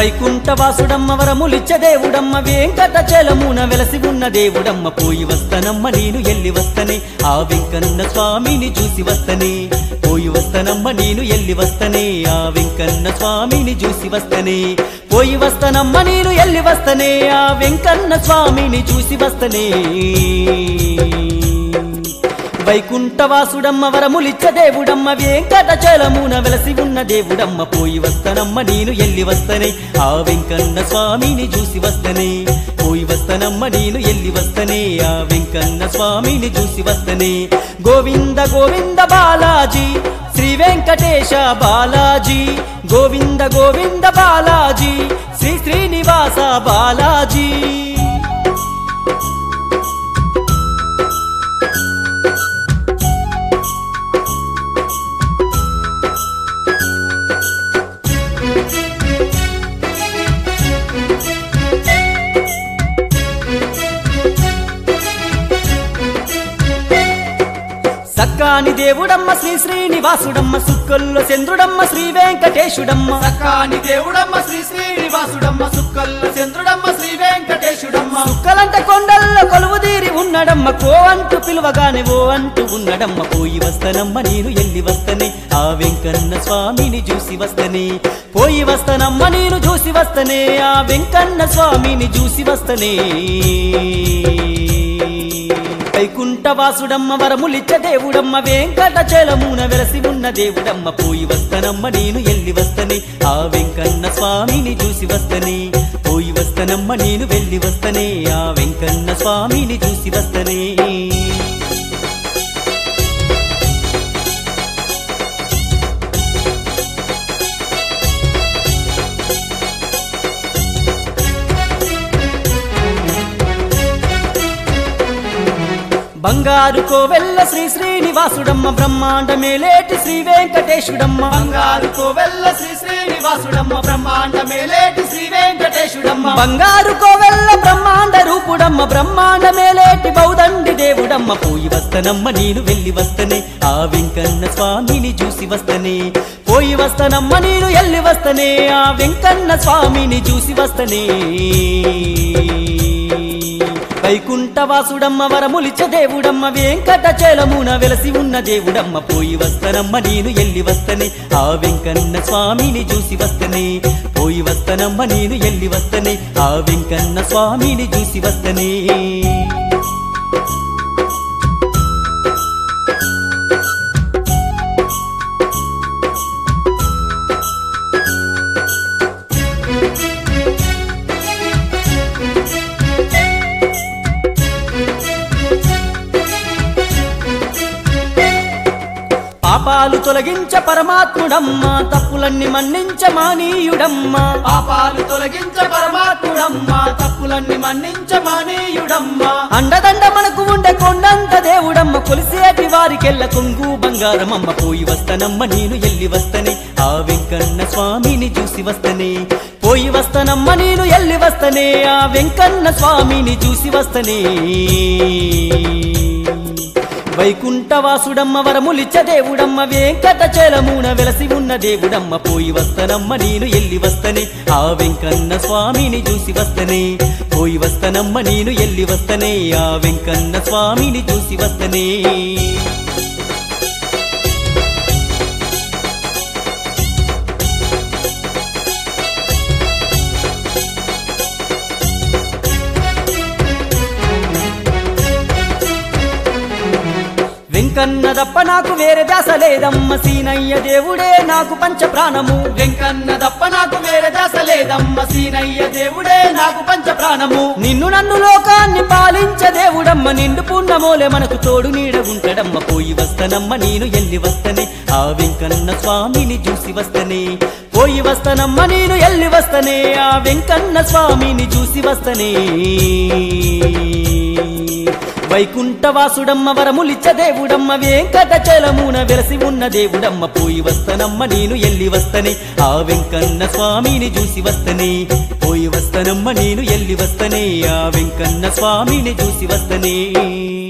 వైకుంఠవాసుడమ్మ వరములిచ్చ దేవుడమ్మ వెంకటచలమున వెలసి ఉన్న దేవుడమ్మ పోయి వస్తనమ్మ నేను ఎల్లి వస్తనే ఆ వెంకన్న స్వామిని చూసి వస్తనే పోయి వస్తనమ్మ నేను ఎల్లి వస్తనే ఆ వెంకన్న స్వామిని చూసి వస్తనే పోయి వస్తనమ్మ నేను ఎల్లి వస్తనే ఆ వెంకన్న స్వామిని చూసి వస్తనే వైకుంఠవాసుడమ్మ వరములిచ్చ దేవుడమ్మ వెంకటచలమున వెలసి ఉన్న దేవుడమ్మ పోయి వస్తనమ్మ నేను ఎల్లి వస్తనే ఆ వెంకన్న స్వామిని చూసి వస్తనే పోయి వస్తనమ్మ నేను ఎల్లి వస్తనే ఆ వెంకన్న స్వామిని చూసి వస్తనే గోవింద గోవింద బాలాజీ శ్రీ వెంకటేశ బాలాజీ గోవింద గోవింద బాలాజీ శ్రీ శ్రీనివాస బాలాజీ సక్కాని దేవుడమ్మ శ్రీ శ్రీనివాసుడమ్మ సుక్కల్లో చంద్రుడమ్మ శ్రీ వెంకటేశుడమ్మ సక్కాని దేవుడమ్మ శ్రీ శ్రీనివాసుడమ్మ సుక్కల్లో చంద్రుడమ్మ శ్రీ వెంకటేశుడమ్మ సుక్కలంట కొండల్లో కొలువుదీరి ఉన్నడమ్మ కో అంటూ పిలువగానే ఓ అంటూ ఉన్నడమ్మ పోయి వస్తనమ్మ నేను ఎల్లి వస్తనే ఆ వెంకన్న స్వామిని చూసి వస్తనే పోయి వస్తనమ్మ నేను చూసి వస్తనే ఆ వెంకన్న స్వామిని చూసి వస్తనే వైకుంఠవాసుడమ్మ వరములిచ్చ దేవుడమ్మ వెంకటచలమున వెలసి ఉన్న దేవుడమ్మ పోయి వస్తనమ్మ నేను ఎల్లి వస్తనే ఆ వెంకన్న స్వామిని చూసి వస్తనే పోయి వస్తనమ్మ నేను వెళ్ళి వస్తనే ఆ వెంకన్న స్వామిని చూసి వస్తనే బంగారు కోవెల్ల శ్రీ శ్రీనివాసుడమ్మ బ్రహ్మాండ మేలేటి శ్రీ వెంకటేశుడమ్మ బంగారు కోవెల్ల శ్రీ శ్రీనివాసుడమ్మ బ్రహ్మాండ మేలేటి శ్రీ వెంకటేశుడమ్మ బంగారు కోవెల్ల బ్రహ్మాండ రూపుడమ్మ బ్రహ్మాండ మేలేటి బౌదండి దేవుడమ్మ పోయి వస్తనమ్మ నేను వెళ్ళి వస్తనే ఆ వెంకన్న స్వామిని చూసి వస్తనే పోయి వస్తనమ్మ నేను ఎల్లి వస్తనే ఆ వెంకన్న స్వామిని చూసి వస్తనే వైకుంఠవాసుడమ్మ వరములిచ్చ దేవుడమ్మ వెంకటచలమున వెలసి ఉన్న దేవుడమ్మ పోయి వస్తనమ్మ నేను ఎల్లి వస్తనే ఆ వెంకన్న స్వామిని చూసి వస్తనే పోయి వస్తనమ్మ నేను ఎల్లి వస్తనే ఆ వెంకన్న స్వామిని చూసి వస్తనే పాపాలు తొలగించ పరమాత్ముడమ్మ తప్పులన్నీ మన్నించ మానీయుడమ్మ పాపాలు తొలగించ పరమాత్ముడమ్మ తప్పులన్నీ మన్నించ మానీయుడమ్మ అండదండ మనకు ఉండే కొండంత దేవుడమ్మ కొలిసేటి వారికెళ్ళ కొంగు బంగారమమ్మ పోయి వస్తనమ్మ నేను ఎల్లి వస్తనే ఆ వెంకన్న స్వామిని చూసి వస్తనే పోయి వస్తనమ్మ నేను ఎల్లి వస్తనే ఆ వెంకన్న స్వామిని చూసి వస్తనే వైకుంఠవాసుడమ్మ వరములిచ్చ దేవుడమ్మ వెంకటచలమున వెలసి ఉన్న దేవుడమ్మ పోయి వస్తనమ్మ నేను ఎల్లి వస్తనే ఆ వెంకన్న స్వామిని చూసి వస్తనే పోయి వస్తనమ్మ నేను ఎల్లి వస్తనే ఆ వెంకన్న స్వామిని చూసి వస్తనే వెంకన్న దప్ప నాకు వేరే దాస లేదమ్మ సీనయ్య దేవుడే నాకు పంచ ప్రాణము వెంకన్న దప్ప నాకు వేరే దాస లేదమ్మ సీనయ్య దేవుడే నాకు పంచ ప్రాణము నిన్ను నన్ను లోకాన్ని పాలించ దేవుడమ్మ నిండు పుణ్యమోలే మనకు తోడు నీడ ఉంటడమ్మ పోయి వస్తనమ్మ నేను ఎల్లి వస్తనే ఆ వెంకన్న స్వామిని చూసి వస్తనే పోయి వస్తనమ్మ నేను ఎల్లి వస్తనే ఆ వెంకన్న స్వామిని చూసి వస్తనే వైకుంఠవాసుడమ్మ వరములిచ్చ దేవుడమ్మ వెంకటచలమున వెలసి ఉన్న దేవుడమ్మ పోయి వస్తనమ్మ నేను ఎల్లి వస్తనే ఆ వెంకన్న స్వామిని చూసి వస్తనే పోయి వస్తనమ్మ నేను ఎల్లి వస్తనే ఆ వెంకన్న స్వామిని చూసి వస్తనే